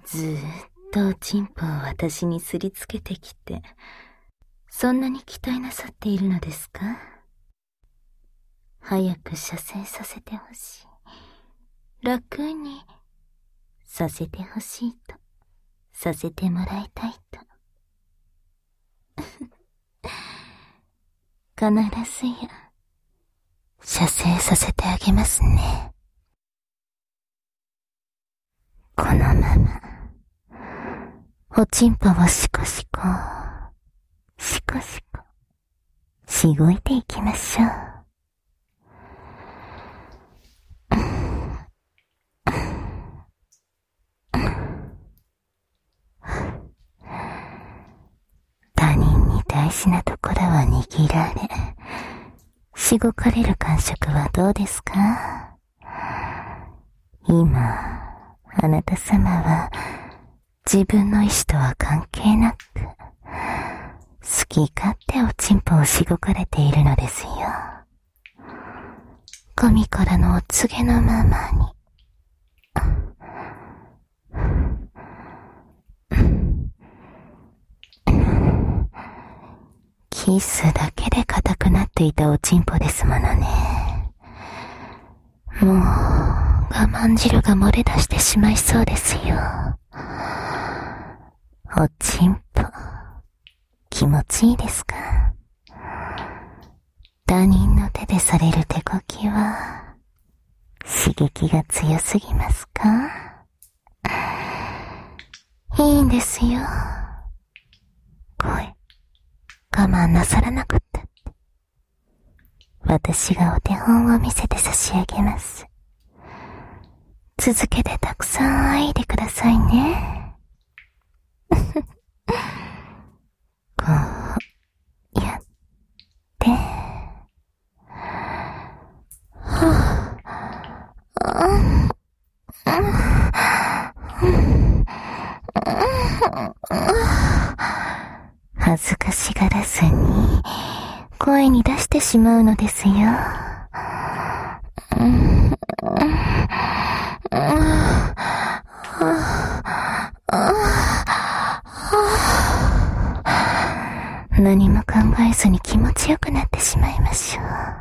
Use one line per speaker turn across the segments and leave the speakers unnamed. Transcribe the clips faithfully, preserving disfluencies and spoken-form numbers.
ずーっとおちんぽを私にすりつけてきて、そんなに期待なさっているのですか？早く射精させてほしい。楽にさせてほしいと、させてもらいたいと。必ずや、射精させてあげますね。このまま、おちんぽをシコシコ、シコシコ、しごいていきましょう。他人に大事なところを握られ、しごかれる感触はどうですか？今、あなた様は自分の意志とは関係なく、好き勝手おちんぽをしごかれているのですよ。神からのお告げのままに。キスだけで硬くなっていたおちんぽですものね。もう我慢汁が漏れ出してしまいそうですよ。おちんぽ気持ちいいですか？他人の手でされる手こきは刺激が強すぎますか？いいんですよ。声我慢なさらなくったって。私がお手本を見せて差し上げます。続けてたくさん愛いでくださいね。こうやって恥ずかしがらずに声に出してしまうのですよ。何も考えずに気持ちよくなってしまいましょ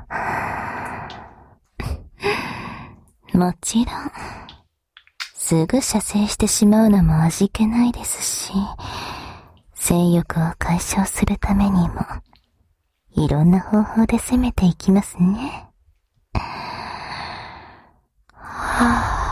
う。もちろんすぐ射精してしまうのも味気ないですし、性欲を解消するためにもいろんな方法で攻めていきますね。はぁ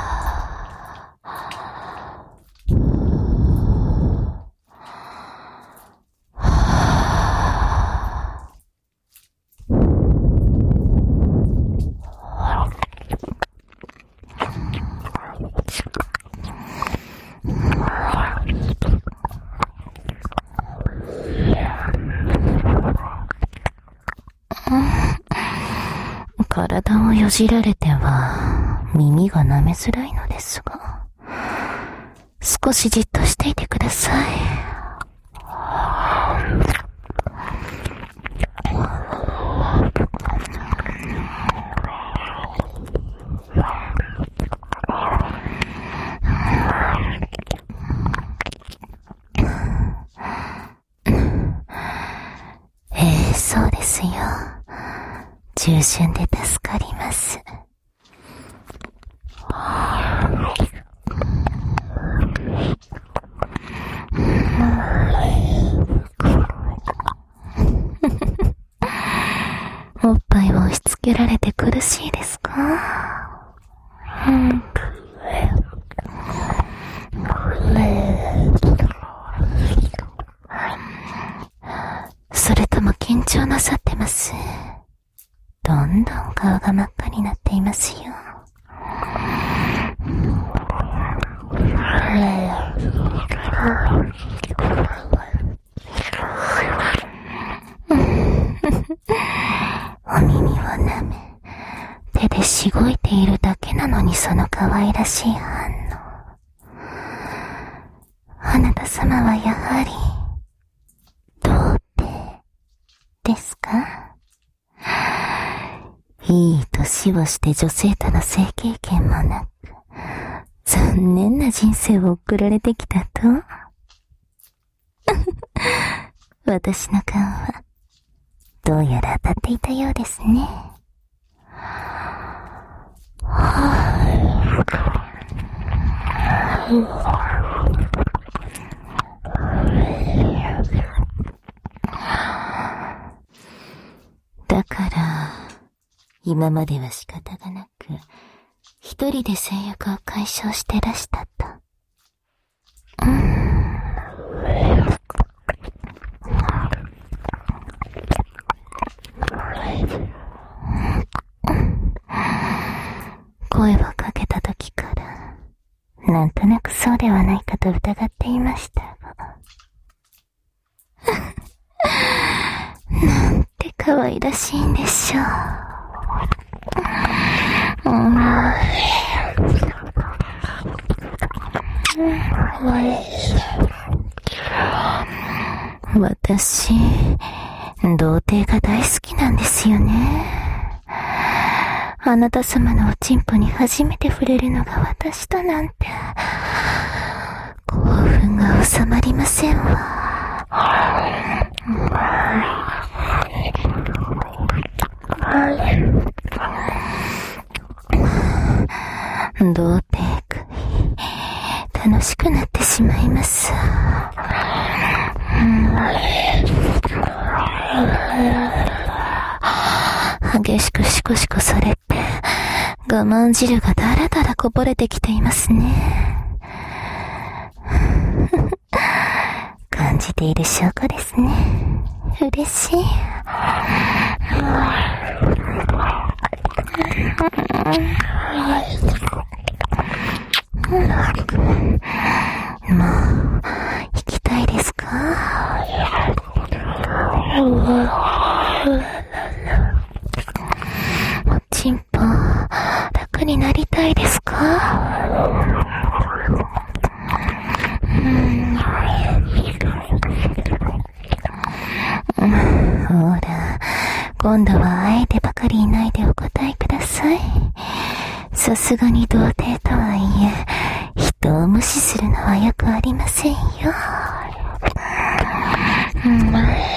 体をよじられては耳が舐めづらいのですが、少しじっとしていてください。ええ、そうですよ。従順で助かります。おっぱいを押し付けられて苦しいですか？うん、それとも緊張なさってます？どんどん顔が真っ赤になっていますよ。お耳を舐め、手でしごいているだけなのにその可愛らしい反応。あなた様はやはり童貞ですか？いい年をして女性との性経験もなく、残残念な人生を送られてきたと私の勘は、どうやら当たっていたようですね。だから、今までは仕方がなく、一人で性欲を解消してらしたと。うん、声をかけた時から、なんとなくそうではないかと疑っていましたが。なんて可愛らしいんでしょう。うん、私、童貞が大好きなんですよね。あなた様のおちんぽに初めて触れるのが私だなんて、興奮が収まりませんわ。童貞食い、楽しくなってしまいます。うん、激しくシコシコされて、我慢汁がだらだらこぼれてきていますね。感じている証拠ですね。嬉しい。もう、行きたいですか？おちんぽ、楽になりたいですか？うん、ほら、今度はあえてばかりいないでお答えください。さすがに童貞とはいえ、人を無視するのはよくありませんよ。うん、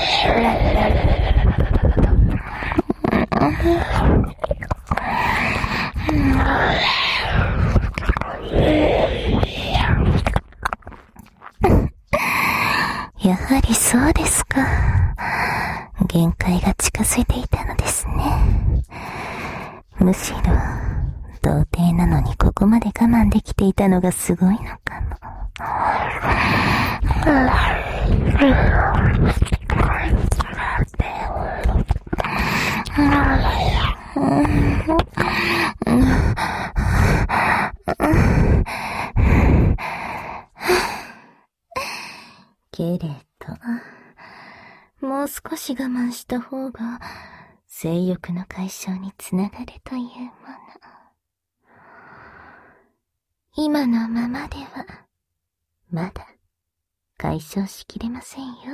やはりそうですか。限界が近づいていたのですね。むしろ、童貞なのにここまで我慢できていたのがすごいのかも。けれど、もう少し我慢した方が性欲の解消につながるというもの。今のままではまだ解消しきれませんよ。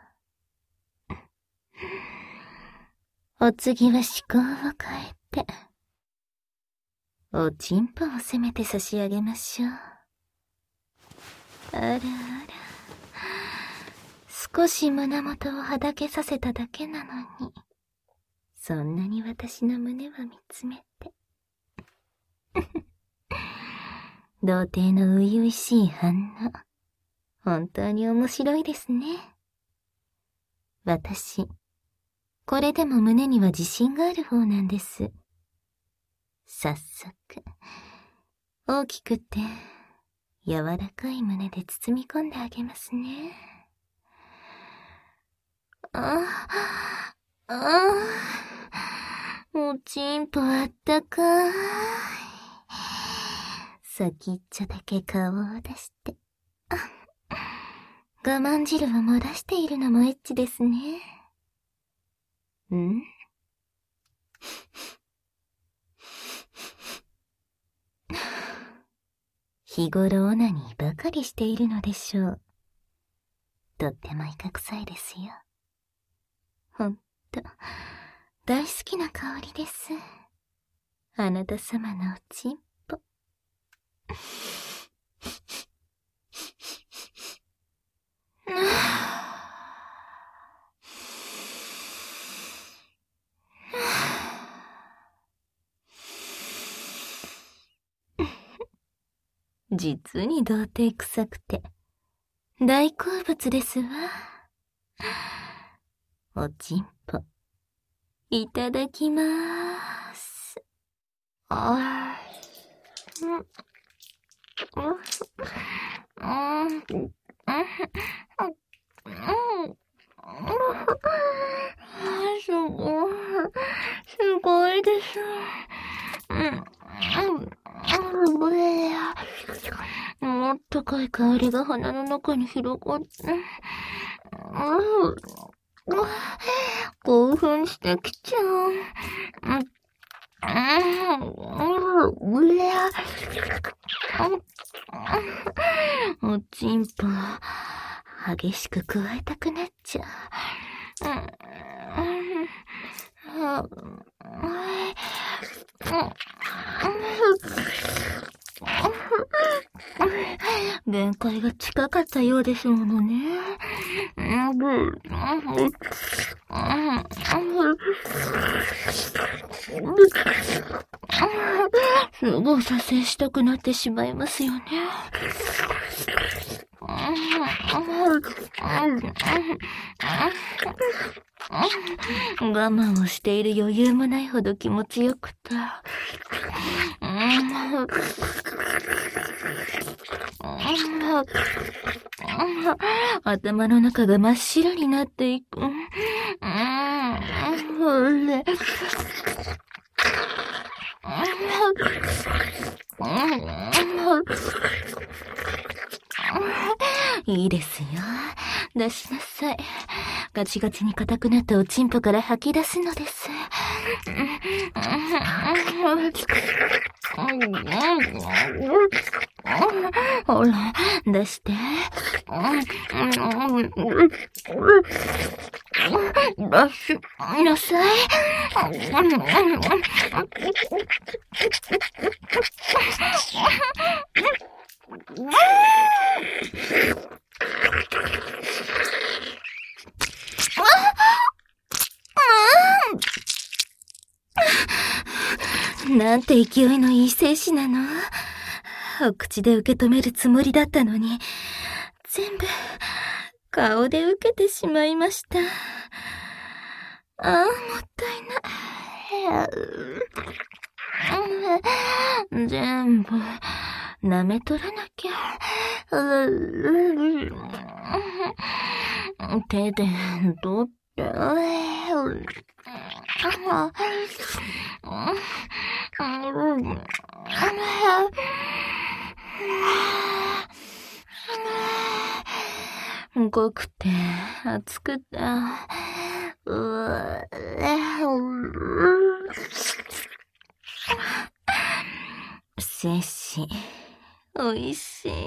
お次は思考を変えて、おちんぽをせめて差し上げましょう。あらあら、少し胸元をはだけさせただけなのに、そんなに私の胸を見つめて。童貞の初々しい反応、本当に面白いですね。私、これでも胸には自信がある方なんです。早速、大きくて柔らかい胸で包み込んであげますね。あ、あ、おちんぽあったかい。先っちょだけ顔を出して。我慢汁を漏らしているのもエッチですね。ん？日頃オナニーばかりしているのでしょう。とってもいかくさいですよ。ほんと、大好きな香りです。あなた様のおちんぽ。 実に童貞臭くて大好物ですわ。おちんぽいただきまーす。あーうんうんうんすごいすごいです。うんもっとかい香りが鼻の中に広がって、興奮してきちゃう。おちんぽ、激しく加えたくなっちゃう。限界が近かったようですものね。すぐ射精したくなってしまいますよね。我慢をしている余裕もないほど気持ちよくて。頭の中が真っ白になっていく。いいですよ。出しなさい。ガチガチに硬くなったおちんぽから吐き出すのです。ほら、出して。出しなさい。なんて勢いのいい精子なの。お口で受け止めるつもりだったのに、全部顔で受けてしまいました。ああ、もったいない。全部舐め取らなきゃ。手で取って。濃くて熱くて、精子おいしい。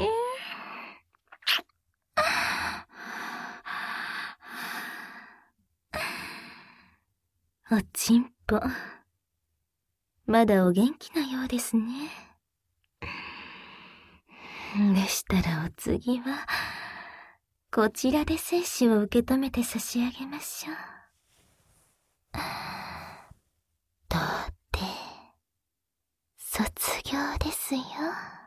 おちんぽ、まだお元気なようですね。でしたらお次は、こちらで精子を受け止めて差し上げましょう。童貞、卒業ですよ。